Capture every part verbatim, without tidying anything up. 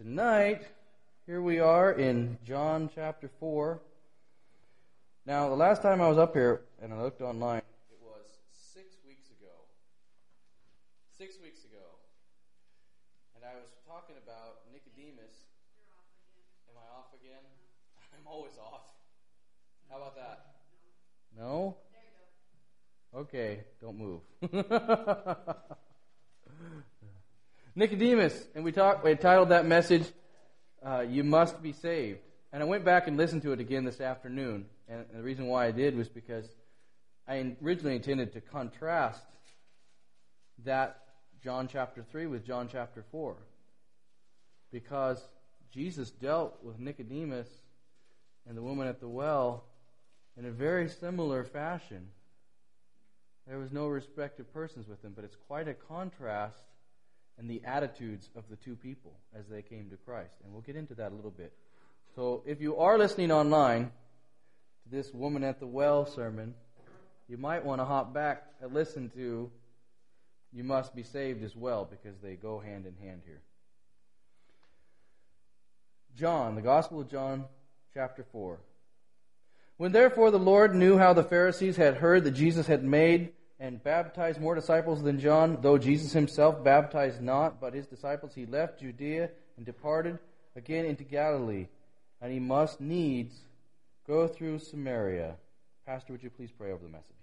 tonight, here we are in John chapter four. Now, the last time I was up here, and I looked online, it was six weeks ago. Six weeks ago. And I was talking about Nicodemus. Am I off again? I'm always off. How about that? No? Okay, don't move. Nicodemus, and we talked. We titled that message, uh, "You Must Be Saved." And I went back and listened to it again this afternoon. And the reason why I did was because I originally intended to contrast that John chapter three with John chapter four, because Jesus dealt with Nicodemus and the woman at the well in a very similar fashion. There was no respect of persons with them, but it's quite a contrast in the attitudes of the two people as they came to Christ. And we'll get into that a little bit. So if you are listening online to this woman at the well sermon, you might want to hop back and listen to "You Must Be Saved" as well, because they go hand in hand here. John, the Gospel of John, chapter four. When therefore the Lord knew how the Pharisees had heard that Jesus had made and baptized more disciples than John, though Jesus himself baptized not, but his disciples, he left Judea and departed again into Galilee. And he must needs go through Samaria. Pastor, would you please pray over the message?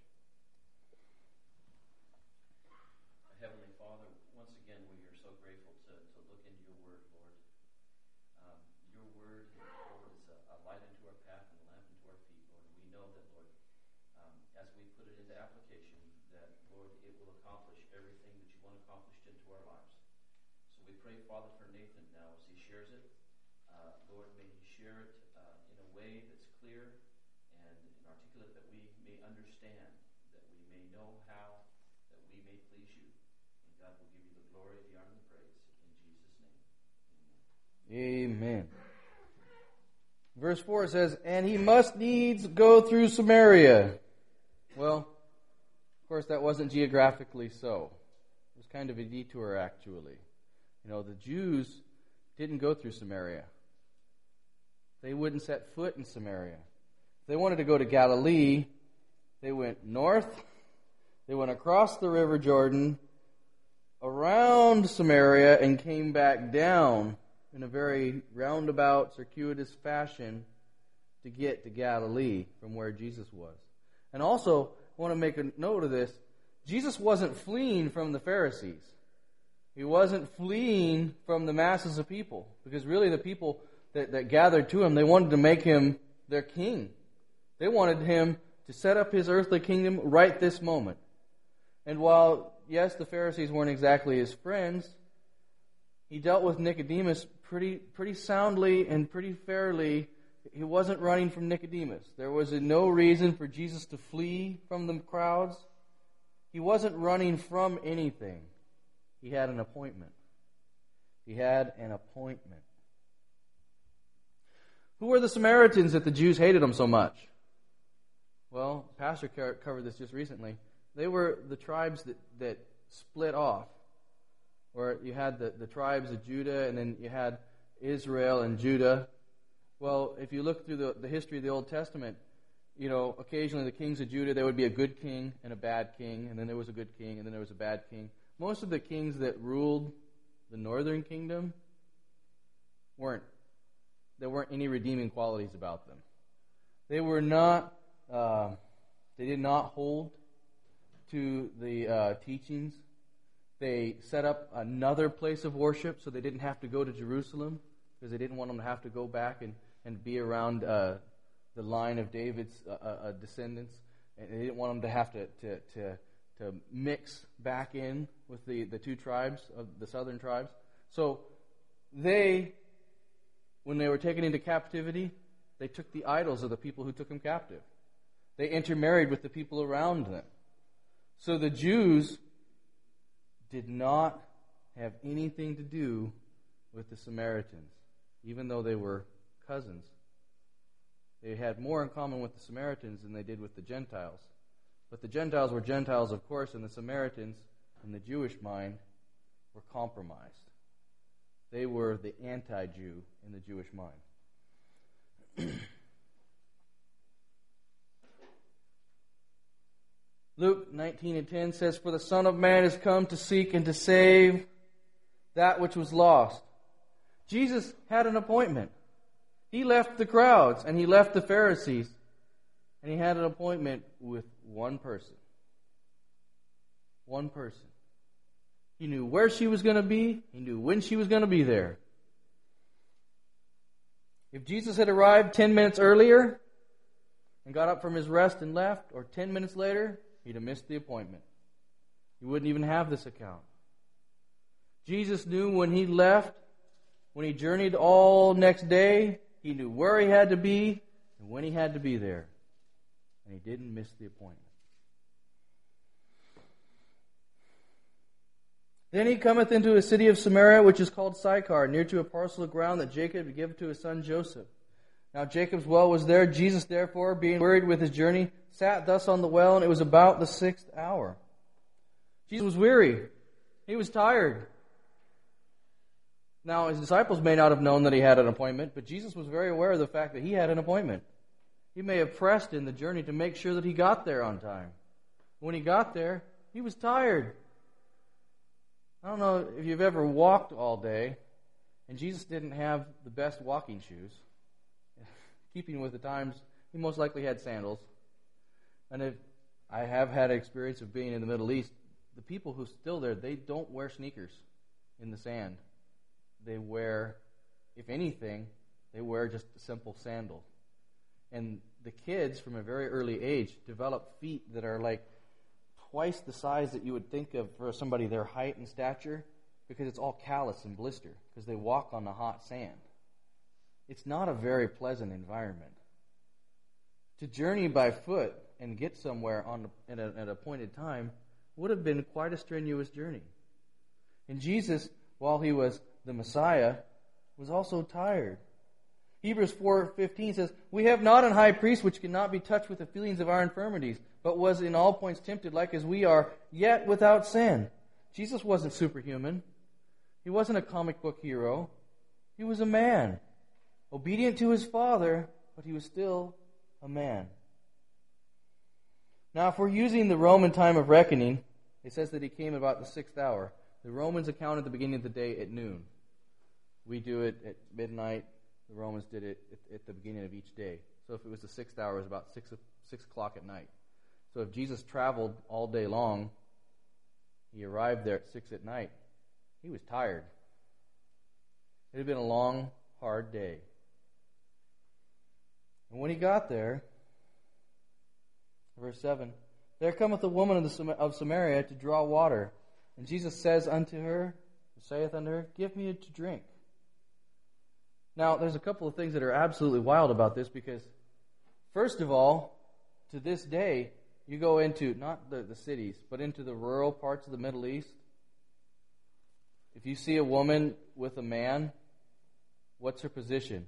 Heavenly Father, once again we are so grateful to, to look into your word, Lord. Um, your word, Lord, is a, a light unto our path and a lamp unto our feet, Lord. And we know that, Lord, um, as we put it into application, that, Lord, it will accomplish everything that you want accomplished into our lives. So we pray, Father, for Nathan now as he shares it. Uh, Lord, may he share it uh, in a way that's clear and, and articulate, that we may understand, that we may know how, that we may please you. And God will give you the glory, the honor, and the praise. In Jesus' name, Amen. amen. Verse four says, "And he must needs go through Samaria." Well, of course, that wasn't geographically so. It was kind of a detour, actually. You know, the Jews didn't go through Samaria. They wouldn't set foot in Samaria. If they wanted to go to Galilee, they went north, they went across the River Jordan, around Samaria, and came back down in a very roundabout, circuitous fashion to get to Galilee from where Jesus was. And also, I want to make a note of this. Jesus wasn't fleeing from the Pharisees. He wasn't fleeing from the masses of people, because really the people that, that gathered to him, they wanted to make him their king. They wanted him to set up his earthly kingdom right this moment. And while, yes, the Pharisees weren't exactly his friends, he dealt with Nicodemus pretty pretty soundly and pretty fairly. He wasn't running from Nicodemus. There was no reason for Jesus to flee from the crowds. He wasn't running from anything. He had an appointment. He had an appointment. Who were the Samaritans that the Jews hated them so much? Well, Pastor covered this just recently. They were the tribes that, that split off. Where you had the, the tribes of Judah, and then you had Israel and Judah. Well, if you look through the, the history of the Old Testament, you know, occasionally the kings of Judah, there would be a good king and a bad king, and then there was a good king, and then there was a bad king. Most of the kings that ruled the northern kingdom weren't, there weren't any redeeming qualities about them. They were not, uh, they did not hold to the uh, teachings. They set up another place of worship so they didn't have to go to Jerusalem, because they didn't want them to have to go back and, and be around uh, the line of David's uh, uh, descendants. And they didn't want them to have to, to, to, to mix back in with the, the two tribes, of the southern tribes. So they, when they were taken into captivity, they took the idols of the people who took them captive. They intermarried with the people around them. So the Jews did not have anything to do with the Samaritans, even though they were cousins. They had more in common with the Samaritans than they did with the Gentiles. But the Gentiles were Gentiles, of course, and the Samaritans, in the Jewish mind, were compromised. They were the anti-Jew in the Jewish mind. Luke nineteen and ten says, "For the Son of Man is come to seek and to save that which was lost." Jesus had an appointment. He left the crowds and he left the Pharisees, and he had an appointment with one person. One person. He knew where she was going to be. He knew when she was going to be there. If Jesus had arrived ten minutes earlier and got up from his rest and left, or ten minutes later, he'd have missed the appointment. He wouldn't even have this account. Jesus knew when he left, when he journeyed all next day, he knew where he had to be and when he had to be there. And he didn't miss the appointment. Then he cometh into a city of Samaria, which is called Sychar, near to a parcel of ground that Jacob had given to his son Joseph. Now Jacob's well was there. Jesus, therefore, being wearied with his journey, sat thus on the well, and it was about the sixth hour. Jesus was weary. He was tired. Now, his disciples may not have known that he had an appointment, but Jesus was very aware of the fact that he had an appointment. He may have pressed in the journey to make sure that he got there on time. When he got there, he was tired. I don't know if you've ever walked all day, and Jesus didn't have the best walking shoes. Keeping with the times, he most likely had sandals. And if I have had experience of being in the Middle East, the people who are still there, they don't wear sneakers in the sand. They wear, if anything, they wear just a simple sandal. And the kids, from a very early age, develop feet that are like twice the size that you would think of for somebody their height and stature, because it's all callous and blister, because they walk on the hot sand. It's not a very pleasant environment. To journey by foot and get somewhere on at, a, at an appointed time would have been quite a strenuous journey. And Jesus, while he was the Messiah, was also tired. Hebrews four fifteen says, "We have not an high priest which cannot be touched with the feelings of our infirmities, but was in all points tempted like as we are, yet without sin." Jesus wasn't superhuman. He wasn't a comic book hero. He was a man, obedient to his Father, but he was still a man. Now, if we're using the Roman time of reckoning, it says that he came about the sixth hour. The Romans accounted the beginning of the day at noon. We do it at midnight. The Romans did it at, at the beginning of each day. So if it was the sixth hour, it was about six, six o'clock at night. So if Jesus traveled all day long, he arrived there at six at night, he was tired. It had been a long, hard day. And when he got there, verse seven, "There cometh a woman of, the, of Samaria to draw water. And Jesus says unto her, saith unto her, Give me to drink." Now, there's a couple of things that are absolutely wild about this, because, first of all, to this day, you go into, not the, the cities, but into the rural parts of the Middle East. If you see a woman with a man, what's her position?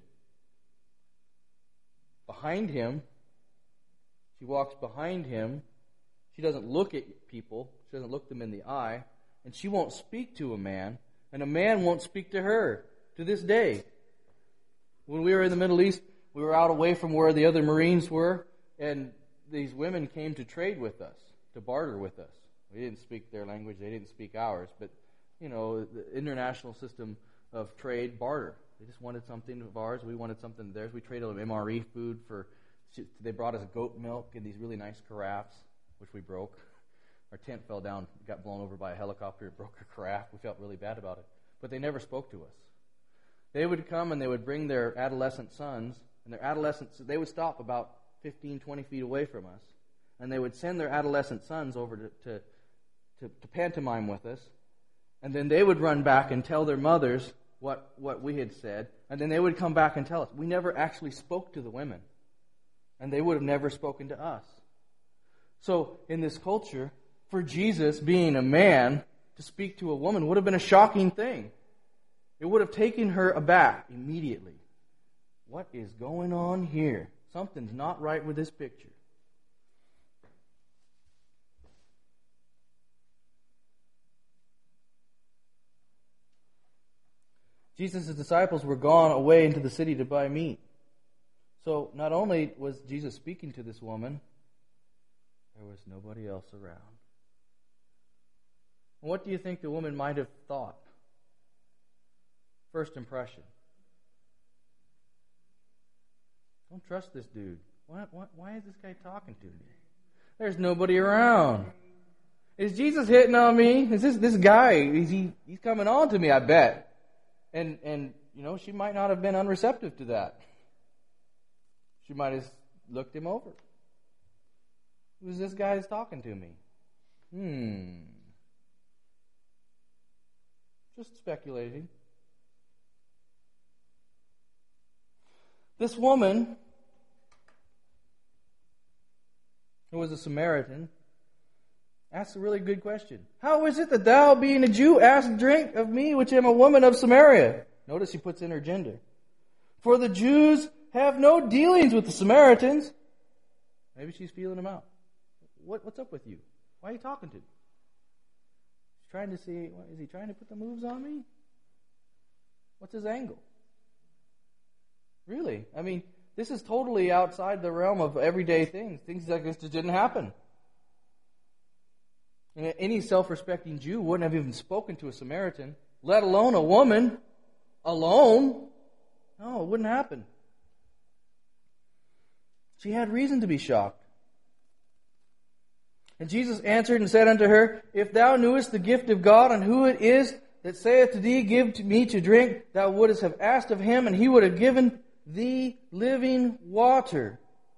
Behind him. She walks behind him. She doesn't look at people. She doesn't look them in the eye. And she won't speak to a man. And a man won't speak to her to this day. When we were in the Middle East, we were out away from where the other Marines were, and these women came to trade with us, to barter with us. We didn't speak their language, they didn't speak ours, but, you know, the international system of trade, barter. They just wanted something of ours, we wanted something of theirs. We traded them M R E food for, they brought us goat milk in these really nice carafes, which we broke. Our tent fell down, got blown over by a helicopter, it broke a carafe. We felt really bad about it. But they never spoke to us. They would come and they would bring their adolescent sons, and their adolescents, they would stop about fifteen, twenty feet away from us, and they would send their adolescent sons over to, to, to, to pantomime with us, and then they would run back and tell their mothers what, what we had said, and then they would come back and tell us. We never actually spoke to the women, and they would have never spoken to us. So, in this culture, for Jesus, being a man, to speak to a woman would have been a shocking thing. It would have taken her aback immediately. What is going on here? Something's not right with this picture. Jesus' disciples were gone away into the city to buy meat. So not only was Jesus speaking to this woman, there was nobody else around. What do you think the woman might have thought? First impression. Don't trust this dude. Why, why, why is this guy talking to me? There's nobody around. Is Jesus hitting on me? Is this this guy? Is he? He's coming on to me, I bet. And and you know, she might not have been unreceptive to that. She might have looked him over. Who's this guy that's talking to me? Hmm. Just speculating. This woman, who was a Samaritan, asked a really good question. How is it that thou, being a Jew, ask drink of me, which am a woman of Samaria? Notice he puts in her gender. For the Jews have no dealings with the Samaritans. Maybe she's feeling him out. What, what's up with you? Why are you talking to me? He's trying to see, is he trying to put the moves on me? What's his angle? Really? I mean, this is totally outside the realm of everyday things. Things like this just didn't happen. And any self-respecting Jew wouldn't have even spoken to a Samaritan, let alone a woman, alone. No, it wouldn't happen. She had reason to be shocked. And Jesus answered and said unto her, If thou knewest the gift of God, and who it is that saith to thee, Give to me to drink, thou wouldest have asked of him, and he would have given thee living water.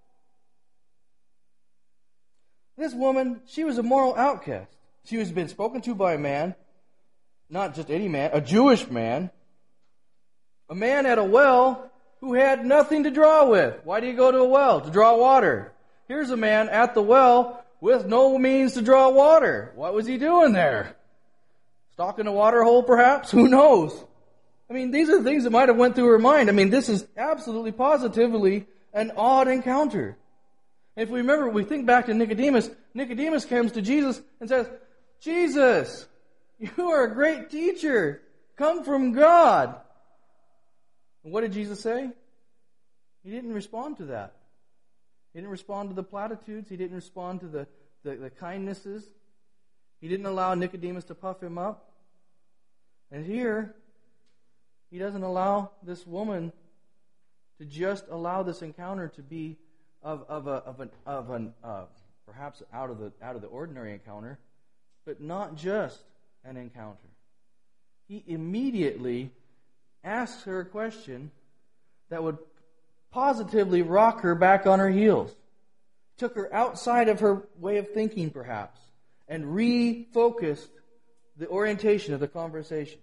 This woman, she was a moral outcast. She was been spoken to by a man, not just any man, a Jewish man, a man at a well who had nothing to draw with. Why do you go to a well? To draw water. Here's a man at the well with no means to draw water. What was he doing there? Stocking a water hole, perhaps? Who knows? I mean, these are the things that might have went through her mind. I mean, this is absolutely, positively an odd encounter. If we remember, we think back to Nicodemus. Nicodemus comes to Jesus and says, Jesus, you are a great teacher. Come from God. And what did Jesus say? He didn't respond to that. He didn't respond to the platitudes. He didn't respond to the, the, the kindnesses. He didn't allow Nicodemus to puff him up. And here, he doesn't allow this woman to just allow this encounter to be of of a of an of an uh, perhaps out of the out of the ordinary encounter, but not just an encounter. He immediately asks her a question that would positively rock her back on her heels. Took her outside of her way of thinking, perhaps, and refocused the orientation of the conversation.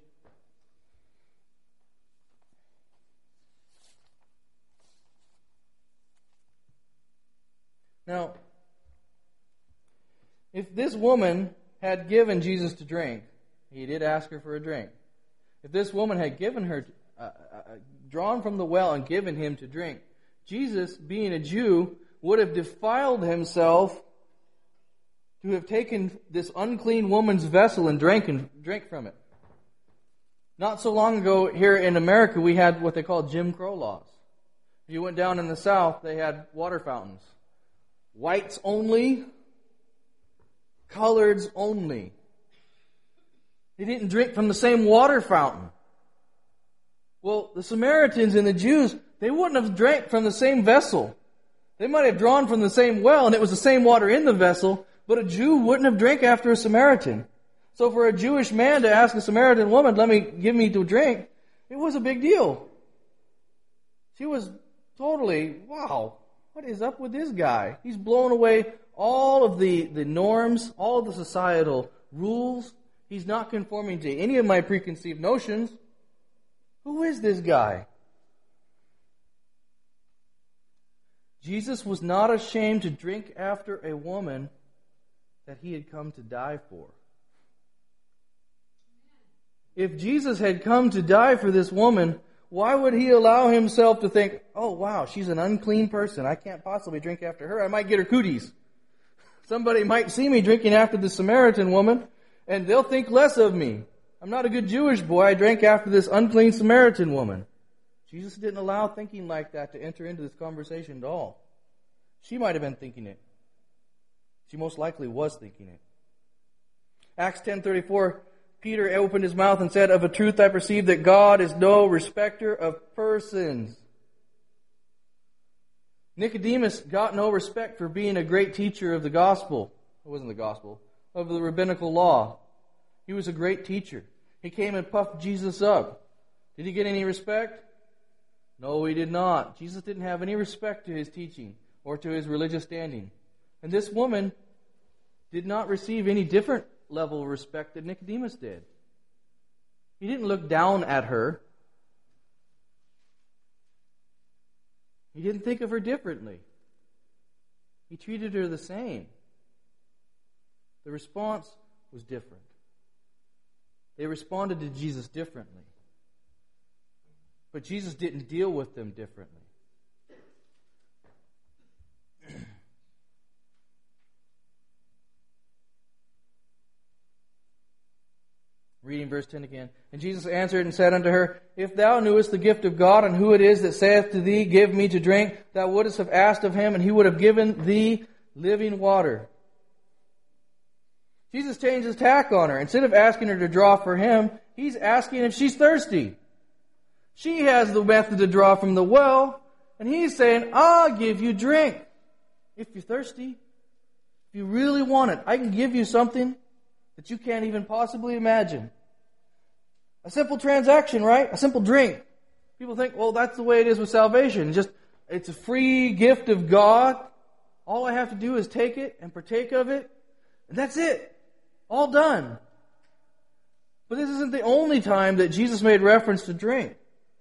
Now, if this woman had given Jesus to drink, he did ask her for a drink. If this woman had given her, uh, uh, drawn from the well and given him to drink, Jesus, being a Jew, would have defiled himself to have taken this unclean woman's vessel and drank and drank from it. Not so long ago here in America, we had what they call Jim Crow laws. If you went down in the South, they had water fountains. Whites only, coloreds only. They didn't drink from the same water fountain. Well, the Samaritans and the Jews, they wouldn't have drank from the same vessel. They might have drawn from the same well, and it was the same water in the vessel, but a Jew wouldn't have drank after a Samaritan. So for a Jewish man to ask a Samaritan woman, let me give me to drink, it was a big deal. She was totally, wow, what is up with this guy? He's blown away all of the, the norms, all of the societal rules. He's not conforming to any of my preconceived notions. Who is this guy? Jesus was not ashamed to drink after a woman that he had come to die for. If Jesus had come to die for this woman, why would he allow himself to think, oh wow, she's an unclean person. I can't possibly drink after her. I might get her cooties. Somebody might see me drinking after the Samaritan woman, and they'll think less of me. I'm not a good Jewish boy. I drank after this unclean Samaritan woman. Jesus didn't allow thinking like that to enter into this conversation at all. She might have been thinking it. She most likely was thinking it. Acts ten thirty-four, Peter opened his mouth and said, "Of a truth I perceive that God is no respecter of persons." Nicodemus got no respect for being a great teacher of the gospel. It wasn't the gospel. Of the rabbinical law. He was a great teacher. He came and puffed Jesus up. Did he get any respect? No, he did not. Jesus didn't have any respect to his teaching or to his religious standing. And this woman did not receive any different level of respect that Nicodemus did. He didn't look down at her. He didn't think of her differently. He treated her the same. The response was different. They responded to Jesus differently. But Jesus didn't deal with them differently. Reading verse ten again. And Jesus answered and said unto her, If thou knewest the gift of God, and who it is that saith to thee, Give me to drink, thou wouldst have asked of him, and he would have given thee living water. Jesus changed his tack on her. Instead of asking her to draw for him, he's asking if she's thirsty. She has the method to draw from the well, and he's saying, I'll give you drink. If you're thirsty, if you really want it, I can give you something that you can't even possibly imagine. A simple transaction, right? A simple drink. People think, well, that's the way it is with salvation. Just, it's a free gift of God. All I have to do is take it and partake of it, and that's it. All done. But this isn't the only time that Jesus made reference to drink.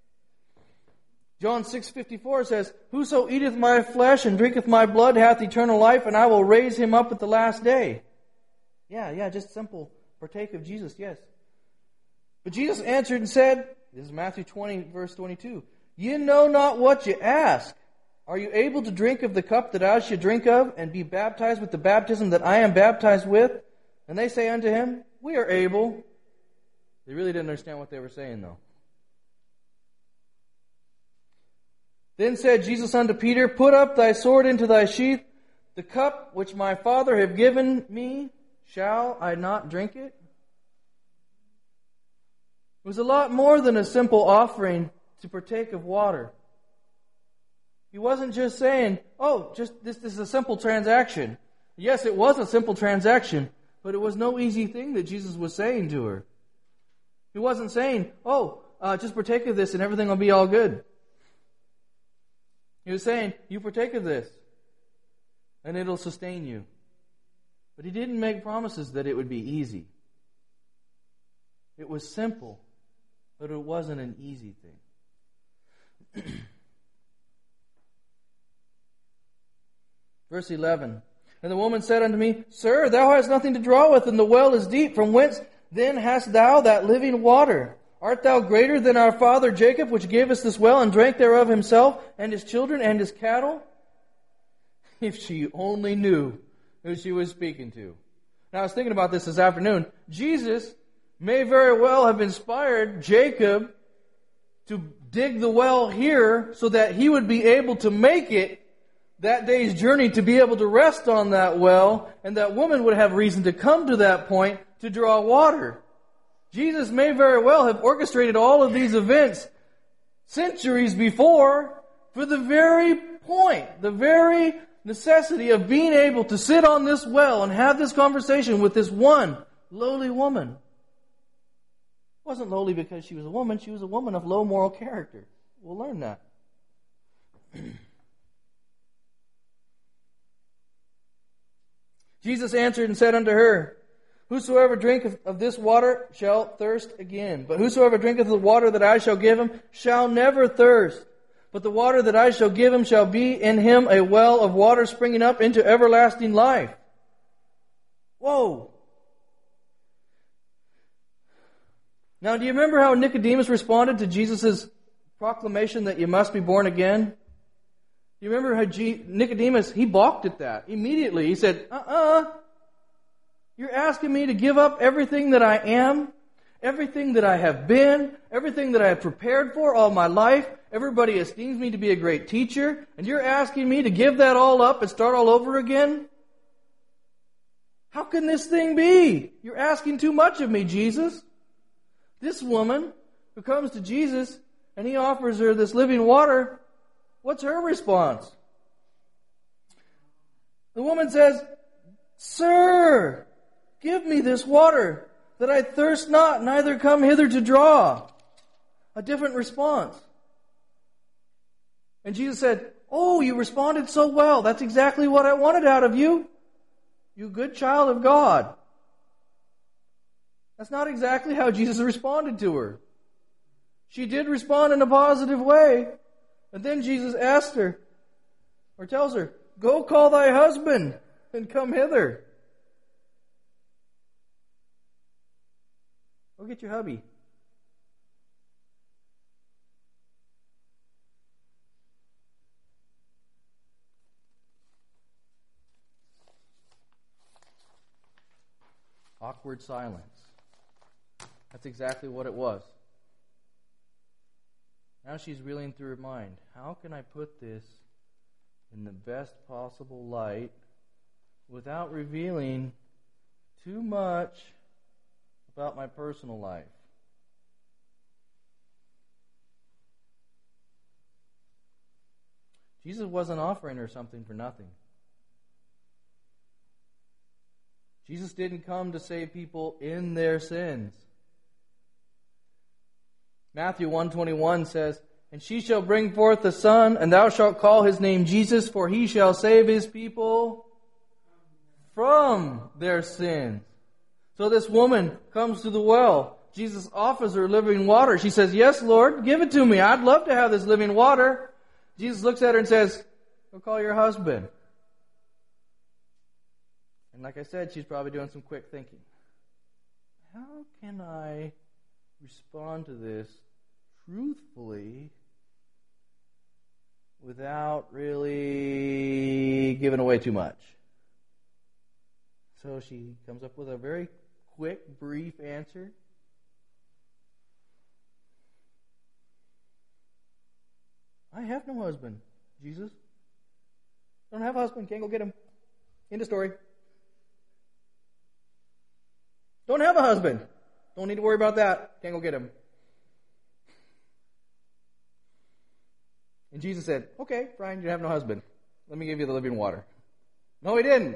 John six fifty-four says, Whoso eateth my flesh and drinketh my blood hath eternal life, and I will raise him up at the last day. Yeah, yeah, just simple. Partake of Jesus, yes. But Jesus answered and said, this is Matthew twenty, verse twenty-two, Ye know not what ye ask. Are you able to drink of the cup that I should drink of, and be baptized with the baptism that I am baptized with? And they say unto him, We are able. They really didn't understand what they were saying, though. Then said Jesus unto Peter, Put up thy sword into thy sheath. The cup which my Father have given me, shall I not drink it? It was a lot more than a simple offering to partake of water. He wasn't just saying, oh, just this, this is a simple transaction. Yes, it was a simple transaction, but it was no easy thing that Jesus was saying to her. He wasn't saying, oh, uh, just partake of this and everything will be all good. He was saying, you partake of this and it'll sustain you. But he didn't make promises that it would be easy. It was simple, but it wasn't an easy thing. Verse eleven. And the woman said unto me, Sir, thou hast nothing to draw with, and the well is deep. From whence then hast thou that living water? Art thou greater than our father Jacob, which gave us this well, and drank thereof himself, and his children, and his cattle? If she only knew who she was speaking to. Now, I was thinking about this this afternoon. Jesus may very well have inspired Jacob to dig the well here so that he would be able to make it that day's journey to be able to rest on that well, and that woman would have reason to come to that point to draw water. Jesus may very well have orchestrated all of these events centuries before for the very point, the very necessity of being able to sit on this well and have this conversation with this one lowly woman. It wasn't lowly because she was a woman. She was a woman of low moral character. We'll learn that. Jesus answered and said unto her, Whosoever drinketh of this water shall thirst again. But whosoever drinketh of the water that I shall give him shall never thirst. But the water that I shall give him shall be in him a well of water springing up into everlasting life. Whoa! Now, do you remember how Nicodemus responded to Jesus' proclamation that you must be born again? Do you remember how G- Nicodemus, he balked at that immediately. He said, uh-uh. You're asking me to give up everything that I am Everything that I have been, everything that I have prepared for all my life, everybody esteems me to be a great teacher, and you're asking me to give that all up and start all over again? How can this thing be? You're asking too much of me, Jesus. This woman who comes to Jesus and he offers her this living water, what's her response? The woman says, Sir, give me this water, that I thirst not, neither come hither to draw. A different response. And Jesus said, Oh, you responded so well. That's exactly what I wanted out of you. You good child of God. That's not exactly how Jesus responded to her. She did respond in a positive way. And then Jesus asked her, or tells her, Go call thy husband and come hither. Go get your hubby. Awkward silence. That's exactly what it was. Now she's reeling through her mind. How can I put this in the best possible light without revealing too much about my personal life? Jesus wasn't offering her something for nothing. Jesus didn't come to save people in their sins. Matthew one twenty-one says, And she shall bring forth a son, and thou shalt call his name Jesus, for he shall save his people from their sins. So this woman comes to the well. Jesus offers her living water. She says, Yes, Lord, give it to me. I'd love to have this living water. Jesus looks at her and says, Go call your husband. And like I said, she's probably doing some quick thinking. How can I respond to this truthfully without really giving away too much? So she comes up with a very quick, brief answer. I have no husband, Jesus. Don't have a husband, can't go get him. End of story. Don't have a husband. Don't need to worry about that. Can't go get him. And Jesus said, Okay, Brian, you have no husband. Let me give you the living water. No, he didn't.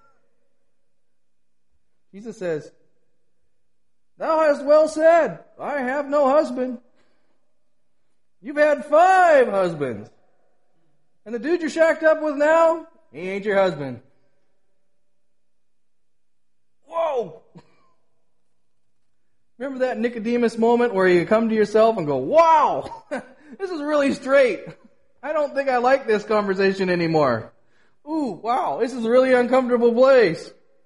Jesus says, Thou hast well said, I have no husband. You've had five husbands. And the dude you're shacked up with now, he ain't your husband. Whoa! Remember that Nicodemus moment where you come to yourself and go, Wow! This is really straight. I don't think I like this conversation anymore. Ooh, wow, this is a really uncomfortable place.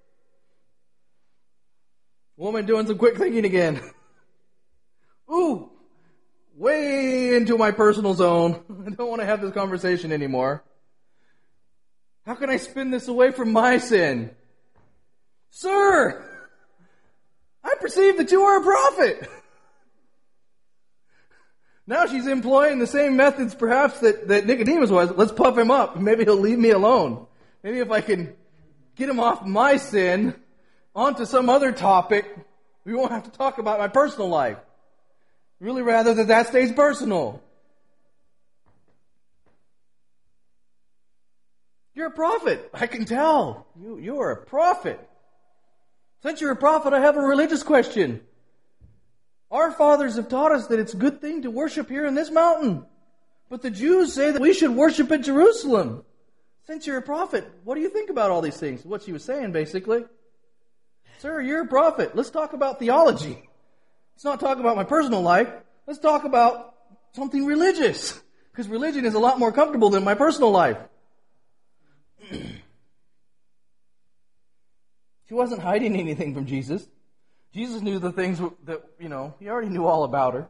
Woman doing some quick thinking again. Ooh, way into my personal zone. I don't want to have this conversation anymore. How can I spin this away from my sin? Sir, I perceive that you are a prophet. Now she's employing the same methods perhaps that, that Nicodemus was. Let's puff him up. Maybe he'll leave me alone. Maybe if I can get him off my sin onto some other topic, we won't have to talk about my personal life. Really rather that that stays personal. You're a prophet. I can tell. You, you are a prophet. Since you're a prophet, I have a religious question. Our fathers have taught us that it's a good thing to worship here in this mountain. But the Jews say that we should worship in Jerusalem. Since you're a prophet, what do you think about all these things? What she was saying, basically. Sir, you're a prophet. Let's talk about theology. Let's not talk about my personal life. Let's talk about something religious. Because religion is a lot more comfortable than my personal life. She wasn't hiding anything from Jesus. Jesus knew the things that, you know, he already knew all about her.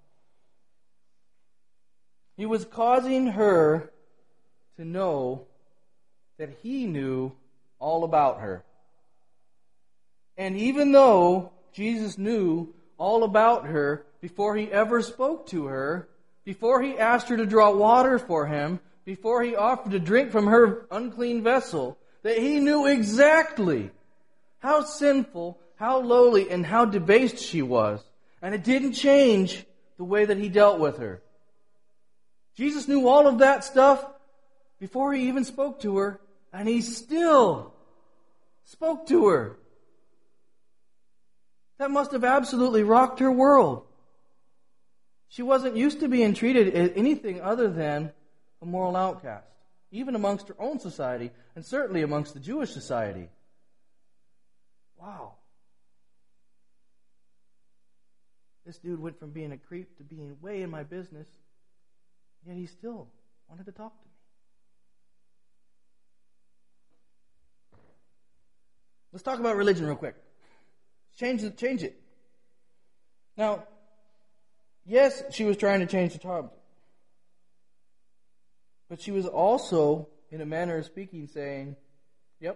He was causing her to know that he knew all about her. And even though Jesus knew all about her before he ever spoke to her, before he asked her to draw water for him, before he offered to drink from her unclean vessel, that he knew exactly how sinful, how lowly, and how debased she was. And it didn't change the way that he dealt with her. Jesus knew all of that stuff before he even spoke to her, and he still spoke to her. That must have absolutely rocked her world. She wasn't used to being treated as anything other than a moral outcast, even amongst her own society, and certainly amongst the Jewish society. Wow. This dude went from being a creep to being way in my business, yet he still wanted to talk to me. Let's talk about religion real quick. Change it. Change it. Now, yes, she was trying to change the topic. But she was also, in a manner of speaking, saying, yep,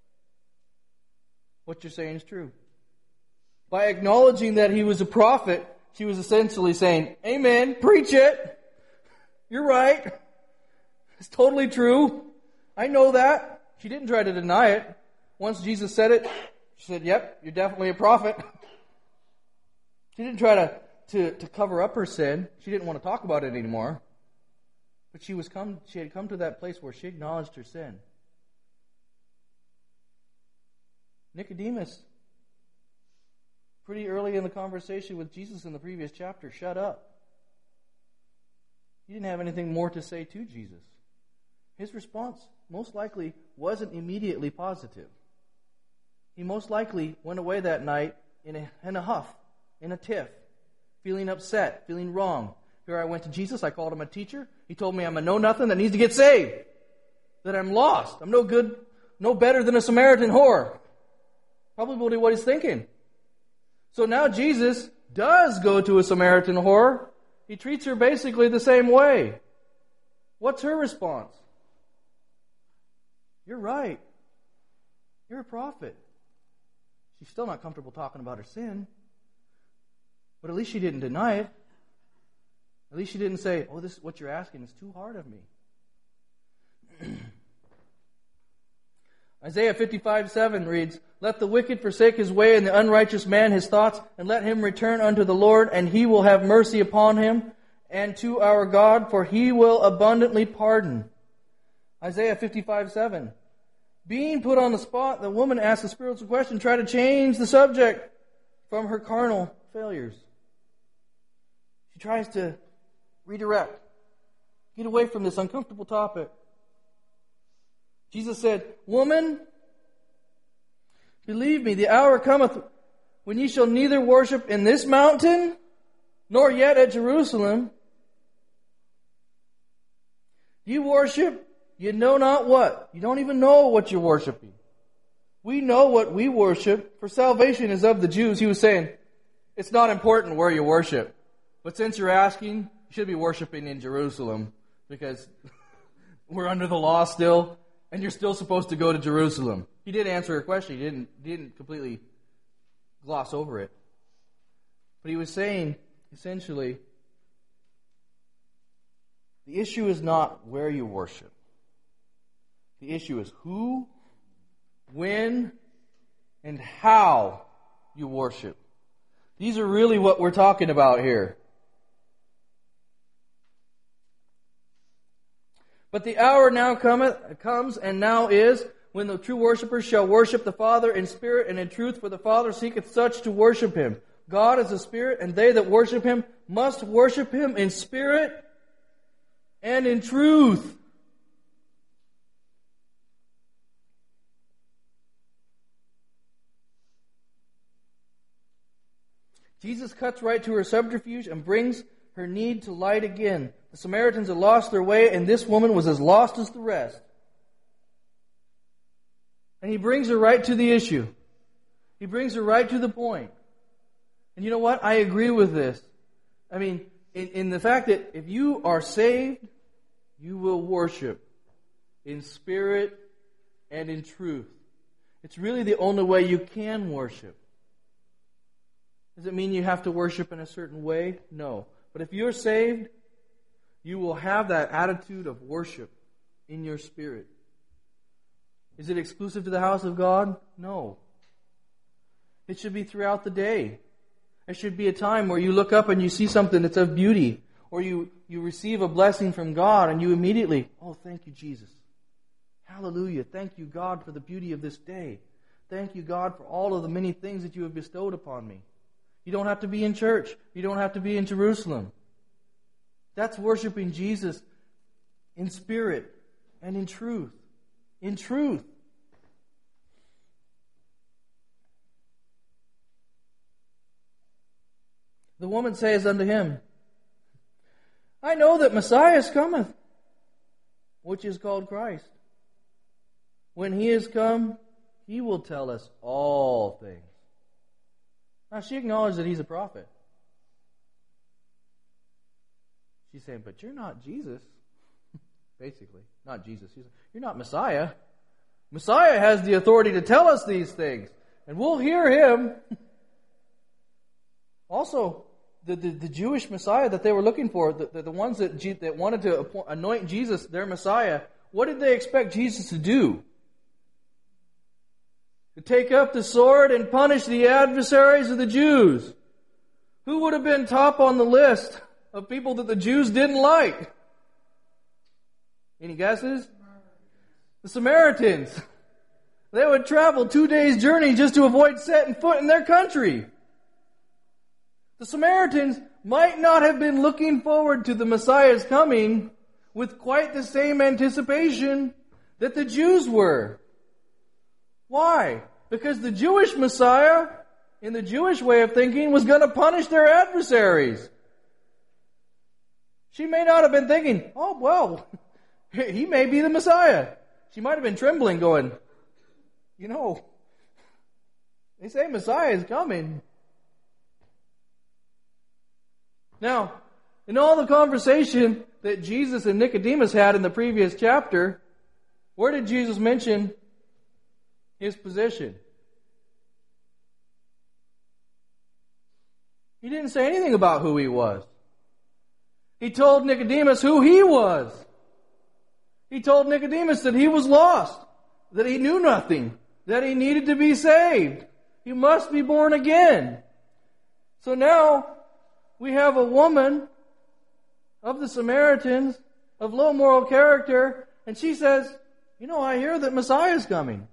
what you're saying is true. By acknowledging that he was a prophet, she was essentially saying, amen, preach it. You're right. It's totally true. I know that. She didn't try to deny it. Once Jesus said it, she said, yep, you're definitely a prophet. She didn't try to, to, to cover up her sin. She didn't want to talk about it anymore. But she was come she had come to that place where she acknowledged her sin. Nicodemus, pretty early in the conversation with Jesus in the previous chapter, shut up. He didn't have anything more to say to Jesus. His response most likely wasn't immediately positive. He most likely went away that night in a, in a huff, in a tiff, feeling upset, feeling wrong. Here I went to Jesus, I called him a teacher. He told me I'm a know-nothing that needs to get saved. That I'm lost. I'm no good, no better than a Samaritan whore. Probably what he's thinking. So now Jesus does go to a Samaritan whore. He treats her basically the same way. What's her response? You're right. You're a prophet. She's still not comfortable talking about her sin. But at least she didn't deny it. At least she didn't say, oh, this what you're asking is too hard of me. Isaiah fifty-five seven reads, let the wicked forsake his way and the unrighteous man his thoughts, and let him return unto the Lord, and he will have mercy upon him, and to our God, for he will abundantly pardon. Isaiah fifty-five seven. Being put on the spot, the woman asks a spiritual question, try to change the subject from her carnal failures. She tries to redirect, get away from this uncomfortable topic. Jesus said, woman, believe me, the hour cometh when ye shall neither worship in this mountain, nor yet at Jerusalem. You worship, you know not what. You don't even know what you're worshiping. We know what we worship, for salvation is of the Jews. He was saying, it's not important where you worship. But since you're asking, you should be worshiping in Jerusalem, because we're under the law still, and you're still supposed to go to Jerusalem. He did answer her question. He didn't, he didn't completely gloss over it. But he was saying, essentially, the issue is not where you worship. The issue is who, when, and how you worship. These are really what we're talking about here. But the hour now cometh, comes and now is, when the true worshipers shall worship the Father in spirit and in truth, for the Father seeketh such to worship Him. God is a spirit, and they that worship Him must worship Him in spirit and in truth. Jesus cuts right to her subterfuge and brings her need to light again. The Samaritans had lost their way, and this woman was as lost as the rest. And he brings her right to the issue. He brings her right to the point. And you know what? I agree with this. I mean, in, in the fact that if you are saved, you will worship in spirit and in truth. It's really the only way you can worship. Does it mean you have to worship in a certain way? No. But if you're saved, you will have that attitude of worship in your spirit. Is it exclusive to the house of God? No. It should be throughout the day. It should be a time where you look up and you see something that's of beauty, or you, you receive a blessing from God and you immediately, oh, thank you, Jesus. Hallelujah. Thank you, God, for the beauty of this day. Thank you, God, for all of the many things that you have bestowed upon me. You don't have to be in church. You don't have to be in Jerusalem. That's worshiping Jesus in spirit and in truth. In truth. The woman says unto him, I know that Messiah cometh, which is called Christ. When he is come, he will tell us all things. Now, she acknowledged that he's a prophet. She's saying, but you're not Jesus. Basically, not Jesus. You're not Messiah. Messiah has the authority to tell us these things, and we'll hear him. Also, the, the, the Jewish Messiah that they were looking for, the, the, the ones that, G, that wanted to anoint Jesus their Messiah, what did they expect Jesus to do? To take up the sword and punish the adversaries of the Jews. Who would have been top on the list of people that the Jews didn't like? Any guesses? The Samaritans. They would travel two days' journey just to avoid setting foot in their country. The Samaritans might not have been looking forward to the Messiah's coming with quite the same anticipation that the Jews were. Why? Because the Jewish Messiah, in the Jewish way of thinking, was going to punish their adversaries. She may not have been thinking, oh, well, he may be the Messiah. She might have been trembling, going, you know, they say Messiah is coming. Now, in all the conversation that Jesus and Nicodemus had in the previous chapter, where did Jesus mention his position? He didn't say anything about who he was. He told Nicodemus who he was. He told Nicodemus that he was lost, that he knew nothing, that he needed to be saved. He must be born again. So now we have a woman of the Samaritans of low moral character, and she says, you know, I hear that Messiah is coming.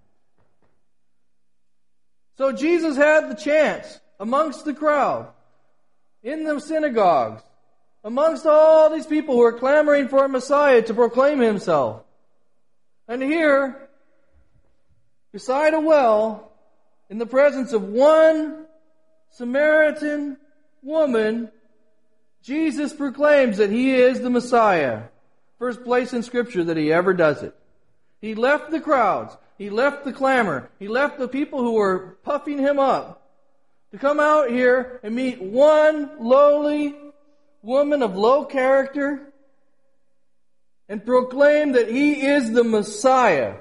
So Jesus had the chance amongst the crowd, in the synagogues, amongst all these people who are clamoring for a Messiah to proclaim himself. And here, beside a well, in the presence of one Samaritan woman, Jesus proclaims that he is the Messiah. First place in Scripture that he ever does it. He left the crowds. He left the clamor. He left the people who were puffing him up to come out here and meet one lowly woman of low character and proclaim that he is the Messiah.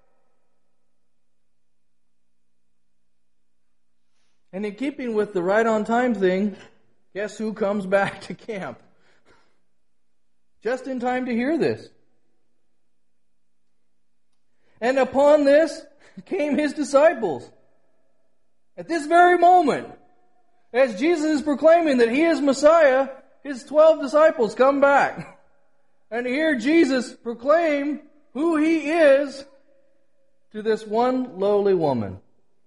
And in keeping with the right on time thing, guess who comes back to camp? Just in time to hear this. And upon this came his disciples. At this very moment, as Jesus is proclaiming that he is Messiah, his twelve disciples come back and hear Jesus proclaim who he is to this one lowly woman.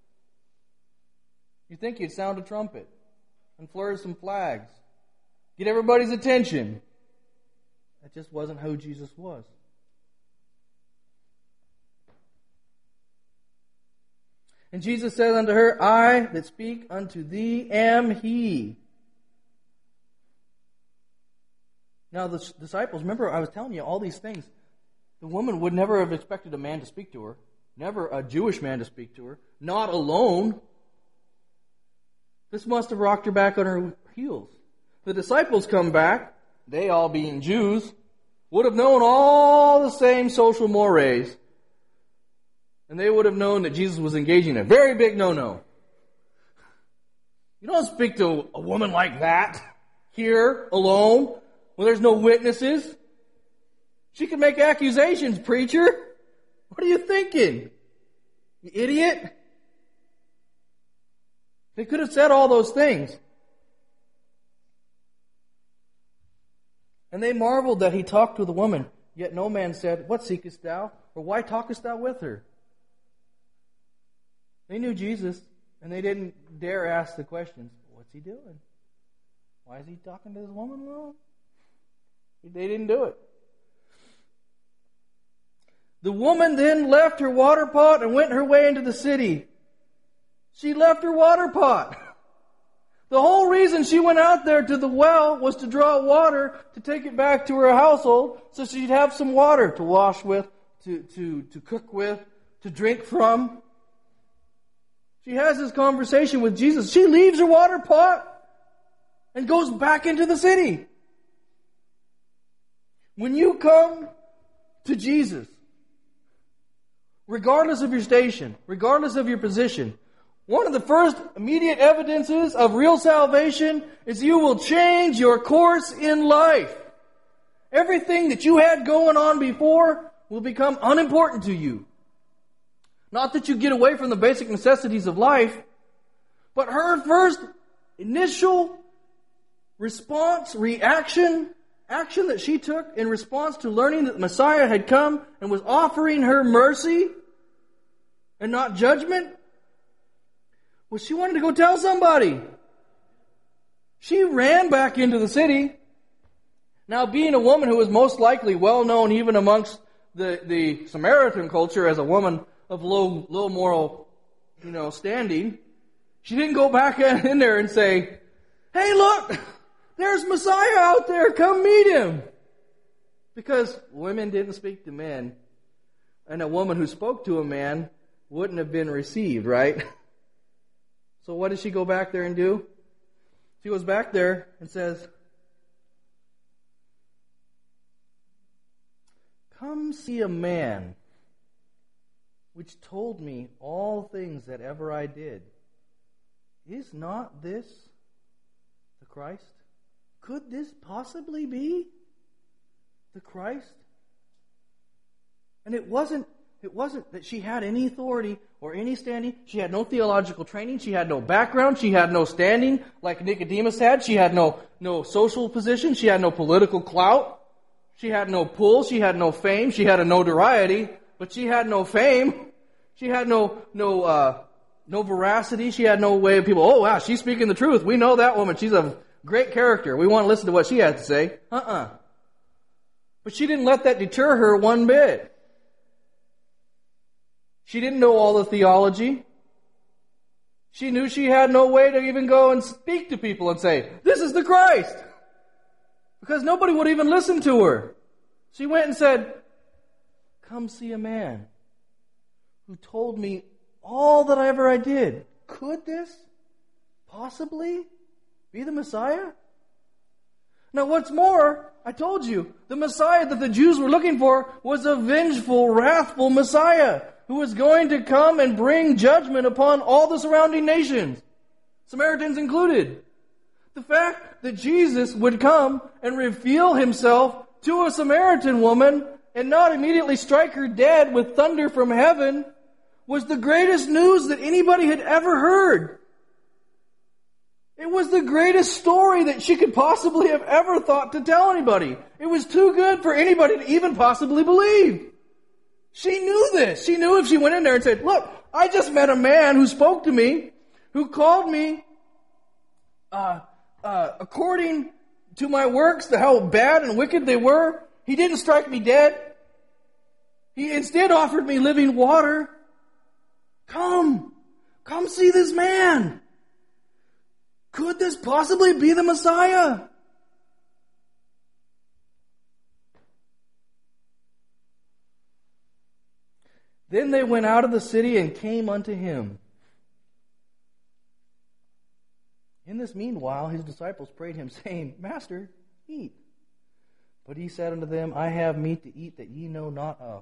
You think you'd sound a trumpet and flourish some flags, get everybody's attention. That just wasn't who Jesus was. And Jesus said unto her, I that speak unto thee am he. Now the disciples, remember I was telling you all these things. The woman would never have expected a man to speak to her. Never a Jewish man to speak to her. Not alone. This must have rocked her back on her heels. The disciples come back, they all being Jews, would have known all the same social mores. And they would have known that Jesus was engaging in a very big no-no. You don't speak to a woman like that here alone when there's no witnesses. She can make accusations, preacher. What are you thinking? You idiot? They could have said all those things. And they marveled that he talked with a woman. Yet no man said, What seekest thou? Or why talkest thou with her? They knew Jesus, and they didn't dare ask the questions. What's he doing? Why is he talking to this woman alone? They didn't do it. The woman then left her water pot and went her way into the city. She left her water pot. The whole reason she went out there to the well was to draw water to take it back to her household so she'd have some water to wash with, to, to, to cook with, to drink from. She has this conversation with Jesus. She leaves her water pot and goes back into the city. When you come to Jesus, regardless of your station, regardless of your position, one of the first immediate evidences of real salvation is you will change your course in life. Everything that you had going on before will become unimportant to you. Not that you get away from the basic necessities of life, but her first initial response, reaction, action that she took in response to learning that the Messiah had come and was offering her mercy and not judgment, well, she wanted to go tell somebody. She ran back into the city. Now, being a woman who was most likely well known even amongst the, the Samaritan culture as a woman of low, low moral, you know, standing, she didn't go back in there and say, Hey, look, there's Messiah out there. Come meet him. Because women didn't speak to men. And a woman who spoke to a man wouldn't have been received, right? So what does she go back there and do? She goes back there and says, Come see a man which told me all things that ever I did. Is not this the Christ? Could this possibly be the Christ? And it wasn't It wasn't that she had any authority or any standing. She had no theological training. She had no background. She had no standing like Nicodemus had. She had no, no social position. She had no political clout. She had no pull. She had no fame. She had a notoriety, but she had no fame. She had no, no, uh, no veracity. She had no way of people, oh wow, she's speaking the truth. We know that woman. She's a great character. We want to listen to what she has to say. Uh-uh. But she didn't let that deter her one bit. She didn't know all the theology. She knew she had no way to even go and speak to people and say, This is the Christ. Because nobody would even listen to her. She went and said, Come see a man who told me all that ever I did. Could this possibly be the Messiah? Now what's more, I told you, the Messiah that the Jews were looking for was a vengeful, wrathful Messiah who was going to come and bring judgment upon all the surrounding nations, Samaritans included. The fact that Jesus would come and reveal himself to a Samaritan woman and not immediately strike her dead with thunder from heaven was the greatest news that anybody had ever heard. It was the greatest story that she could possibly have ever thought to tell anybody. It was too good for anybody to even possibly believe. She knew this. She knew if she went in there and said, Look, I just met a man who spoke to me, who called me, uh, uh, according to my works, to how bad and wicked they were. He didn't strike me dead. He instead offered me living water. Come, come see this man. Could this possibly be the Messiah? Then they went out of the city and came unto him. In this meanwhile, his disciples prayed him, saying, Master, eat. But he said unto them, I have meat to eat that ye know not of.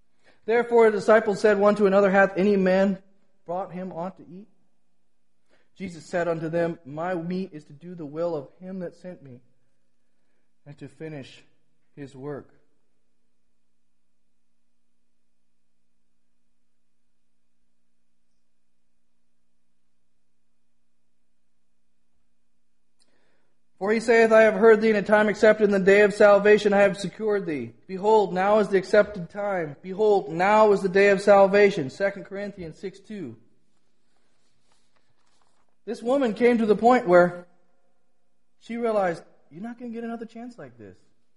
Therefore the disciples said one to another, Hath any man brought him aught to eat? Jesus said unto them, My meat is to do the will of him that sent me, and to finish his work. For he saith, I have heard thee in a time accepted, in the day of salvation I have secured thee. Behold, now is the accepted time. Behold, now is the day of salvation. Second Corinthians six two. This woman came to the point where she realized, you're not going to get another chance like this.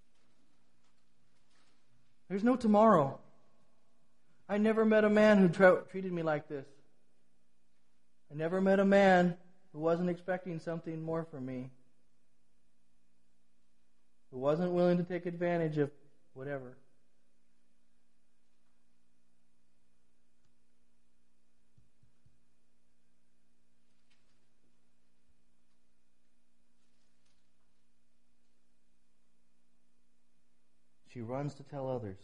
There's no tomorrow. I never met a man who tra- treated me like this. I never met a man who wasn't expecting something more from me, who wasn't willing to take advantage of whatever. She runs to tell others.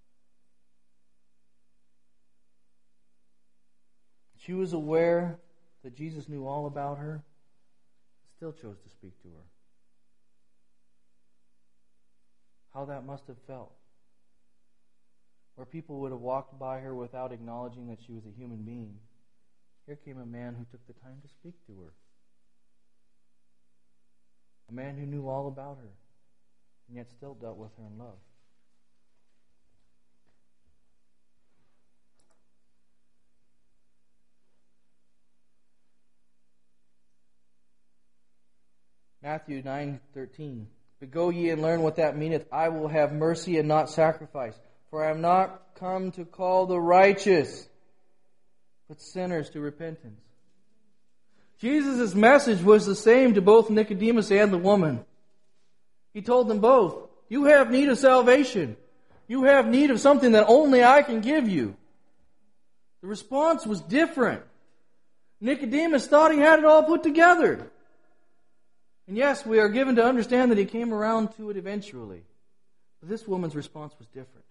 She was aware that Jesus knew all about her, still chose to speak to her. How that must have felt. Where people would have walked by her without acknowledging that she was a human being. Here came a man who took the time to speak to her. A man who knew all about her, and yet still dealt with her in love. Matthew nine thirteen. But go ye and learn what that meaneth. I will have mercy and not sacrifice. For I am not come to call the righteous, but sinners to repentance. Jesus' message was the same to both Nicodemus and the woman. He told them both, you have need of salvation. You have need of something that only I can give you. The response was different. Nicodemus thought he had it all put together. And yes, we are given to understand that he came around to it eventually. But this woman's response was different.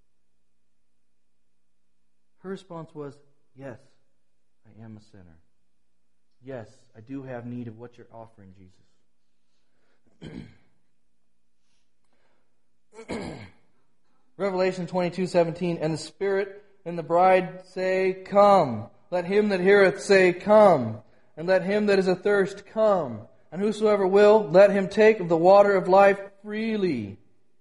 Her response was, yes, I am a sinner. Yes, I do have need of what you're offering, Jesus. Revelation twenty-two seventeen, and the Spirit and the bride say, come. Let him that heareth say, come. And let him that is athirst come. And whosoever will, let him take of the water of life freely.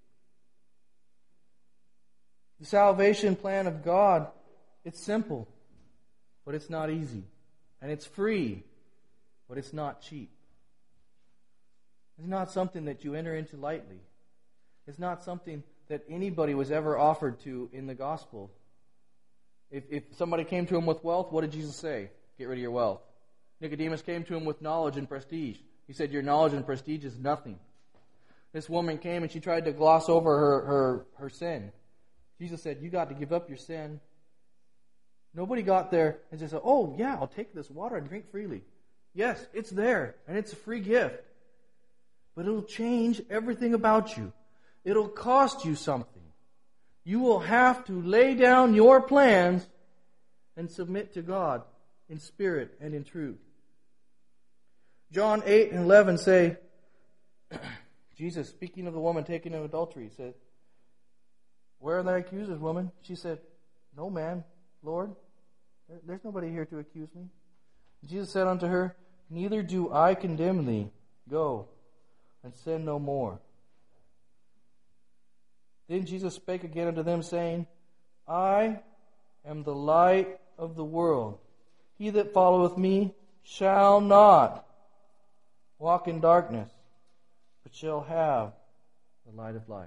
The salvation plan of God, it's simple, but it's not easy. And it's free, but it's not cheap. It's not something that you enter into lightly. It's not something that anybody was ever offered to in the gospel. If, if somebody came to him with wealth, what did Jesus say? Get rid of your wealth. Nicodemus came to him with knowledge and prestige. He said, your knowledge and prestige is nothing. This woman came and she tried to gloss over her, her, her sin. Jesus said, you got to give up your sin. Nobody got there and just said, oh yeah, I'll take this water and drink freely. Yes, it's there and it's a free gift. But it'll change everything about you. It'll cost you something. You will have to lay down your plans and submit to God in spirit and in truth. John eight and eleven say, Jesus, speaking of the woman taken in adultery, said, where are thy accusers, woman? She said, no man, Lord. There's nobody here to accuse me. Jesus said unto her, neither do I condemn thee. Go, and sin no more. Then Jesus spake again unto them, saying, I am the light of the world. He that followeth me shall not walk in darkness, but shall have the light of life.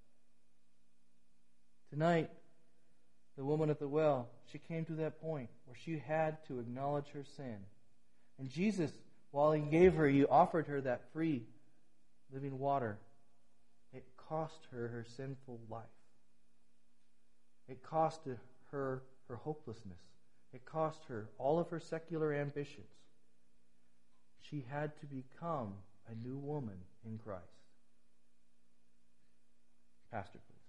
Tonight, the woman at the well, she came to that point where she had to acknowledge her sin. And Jesus, while he gave her, he offered her that free living water. It cost her her sinful life. It cost her her hopelessness. It cost her all of her secular ambitions. She had to become a new woman in Christ. Pastor, please.